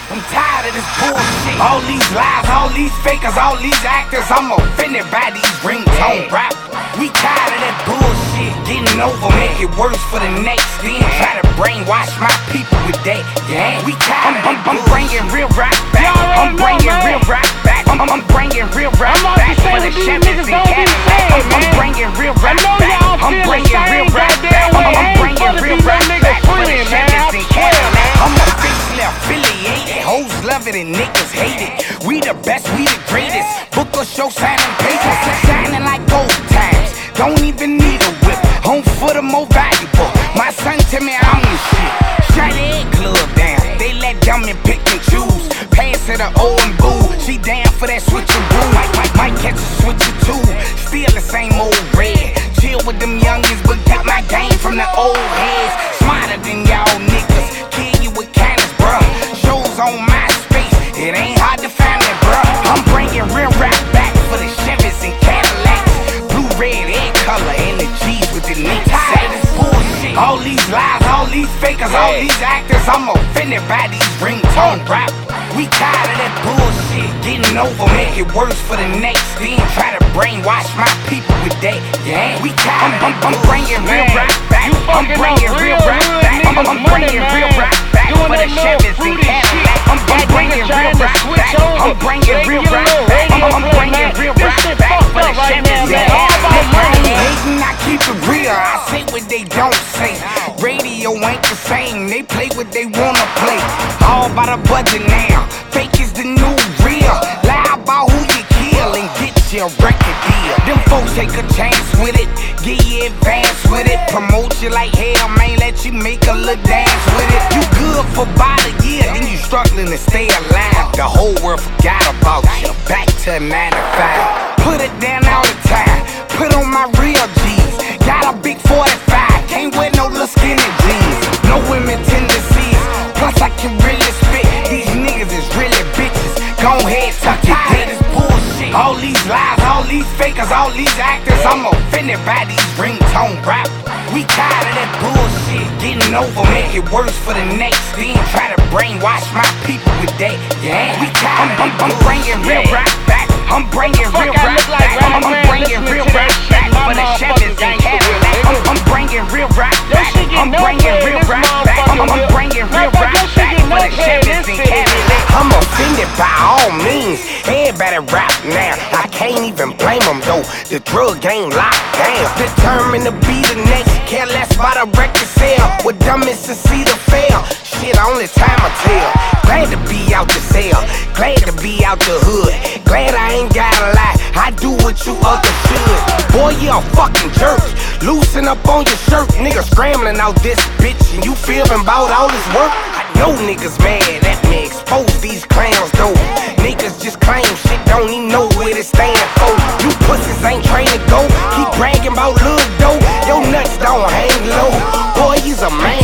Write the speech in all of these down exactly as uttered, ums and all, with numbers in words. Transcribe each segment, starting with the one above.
I'm tired of this bullshit. All these lies, all these fakers, all these actors. I'm offended by these ringtone rappers. We tired of that bullshit. Getting over, make it worse for the next. Then try to brainwash my people with that. Yeah, we tired of that. I'm bringing real rap back. I'm bringing real rap back. I'm, I'm bringing real rap back for the Chevys and Cadillacs. I'm bringing real rap back. I'm bringing real rap back. I'm bringing real rap back for the Chevys and Cadillacs. I'm officially affiliated. Hoes love it and niggas hate it. We the best, we the greatest. Book or show signing papers, shining like gold times. Don't even need a whip. Home for the more valuable. My son tell me I'm the shit. Shut the club down. They let dumb and pick and choose. Pass to the O and boo. She down for that switcheroo. Might, might, might catch a switcher too. Still the same old red. Chill with them youngins, but got my game from the old heads. Smarter than y'all niggas. Kill you with cannons, bruh. Shows on my space. It ain't hard to find me, bruh. I'm bringing real rap back for the Chevys and Cadillacs. Blue, red, egg color, and the G's with the niggas. Tired of this bullshit. All these lies, all these fakers, all these actors. I'm offended by these ringtone rappers. We tired of that bullshit. Getting over, make it worse for the next. Then try to brainwash my people with that. Yeah, we tired. I'm, I'm, I'm bringing real rap back. I'm bringing real rap back. I'm, I'm bringing real rap back for the Chevys and Cadillacs. I'm bringing real rap back. I'm bringing real rap back. I'm bringing real rap back for the Chevys and Cadillacs. Hating, I keep it real. I say what they don't say. Radio ain't the same. They play what they wanna play. All by the budget now. Fake is the new real. Lie about who you kill and get your record deal. Them folks take a chance with it, get you advance with it. Promote you like hell, man, let you make a little dance with it. You good for about a year, then you struggling to stay alive. The whole world forgot about you, back to nine to five. Put it down all the time, put on my real G's. Got a big forty-five, can't wear no little skinny jeans. No women tendencies, plus I can really spit. These niggas is really bitches, go ahead, tuck your dick. Bullshit. All these lies, all these fakers, all these actors. I'm offended by these ringtone rappers. We tired of that bullshit. Getting over, make it worse for the next. Then try to brainwash my people with that. Yeah, we tired. I'm, I'm, I'm bringing real rap back. I'm bringing real rap back. I'm, I'm bringing real rap back for the Chevys and Cadillacs. I'm, I'm bringing real rap back. I'm bringing real rap back. I'm, I'm bringing real rap back for the Chevys and Cadillacs. I'm offended by all means. Everybody rap now. I can't even blame them though. The drug game locked down. Determined to be the next. Care less about a record sale. What dumb is to see the fail. Shit, only time I tell. Glad to be out the cell. Glad to be out the hood. Glad I ain't gotta lie. I do what you others should. Boy, you a fucking jerk. Loosen up on your shirt. Niggas scrambling out this bitch. And you feeling about all this work? I know niggas mad at me. Expose these clowns though. Niggas just claim shit. Don't even know where they stand for. You pussies ain't trained to go. Keep bragging about little dough. Your nuts don't hang low. Boy, you's a man.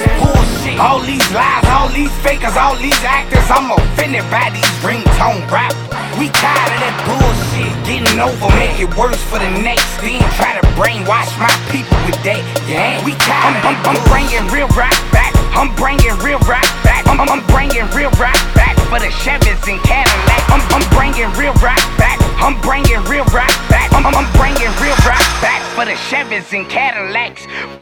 All these lies, all these fakers, all these actors. I'm offended by these ringtone rappers. We tired of that bullshit. Getting over, make it worse for the next. Then try to brainwash my people with that. Yeah, we tired. I'm, I'm, I'm bringing real rap back. I'm bringing real rap back. I'm, I'm bringing real rap back for the Chevys and Cadillacs. I'm, I'm bringing real rap back. I'm bringing real rap back. I'm, I'm bringing real rap back for the Chevys and Cadillacs.